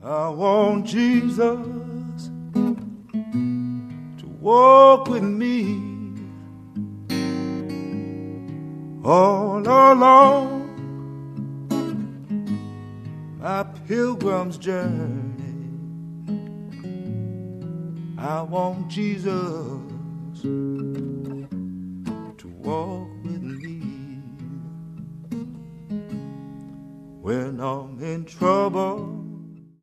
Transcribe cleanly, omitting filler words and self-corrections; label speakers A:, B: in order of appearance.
A: I want Jesus to walk with me all along my pilgrim's journey. I want Jesus to walk with me when I'm in trouble.